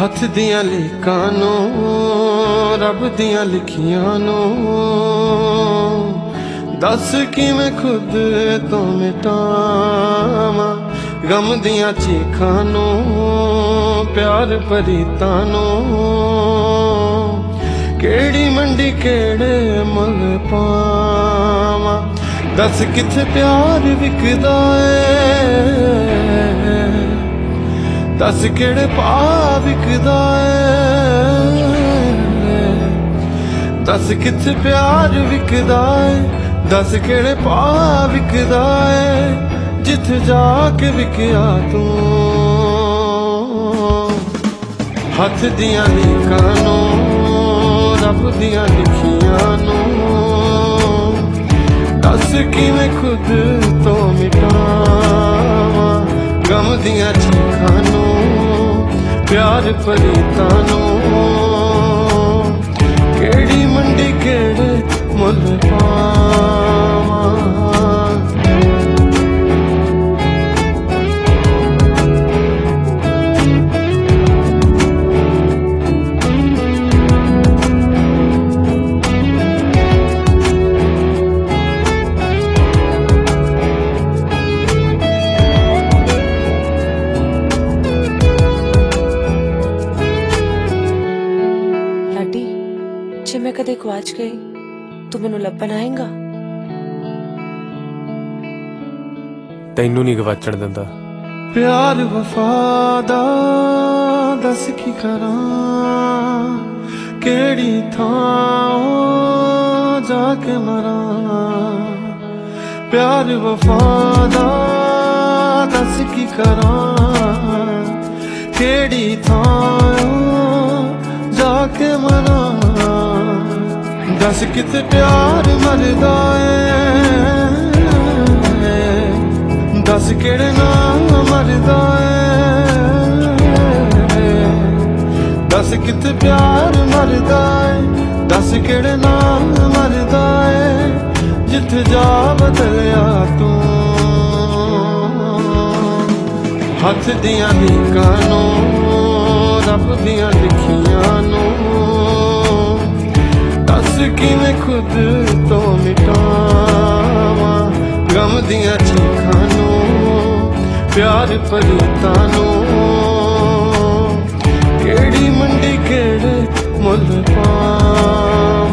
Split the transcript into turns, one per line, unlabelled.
हथ दियां लीकां नूं रब दियां लिखियां नूं दस किवें खुद तो मिटावां गम दियां चीखां नूं प्यार परीतां नूं केड़ी मंडी केड़े मुल पावां दस किथे प्यार विकदा है दस केड़े पा विकदा है दस किथे प्यार विकदा है दस केड़े पा विकदा है जिथे जाके विकया तू हथ दियां लीकां नूं रब दियां लिखियां नूं दस किवें खुद तो मिटावां गम दियां चीखां नूं प्यार परीतां नूं केड़ी मंडी केड़े मुल पावां।
जे मैं कदे गवाच गई तू मैनू लभन आएगा?
तैनू नहीं गवाचण दिंदा
प्यार वफादा दस की करां केड़ी थां जाके मरां प्यार वफादा दस की करां केड़ी थां जाके मरां दस किते प्यार मरदा है दस केड़े नाम मरदा है दस किते प्यार मरदा है दस केड़े नाम मरदा है जिथे जा बदलिया तू हथ दियां लीकां नूं रब दियां लिखियां नूं दस किवें खुद तो मिटावां गम दियां चीखां नूं प्यार परीतां नूं केड़ी मंडी केड़े मुल पावां।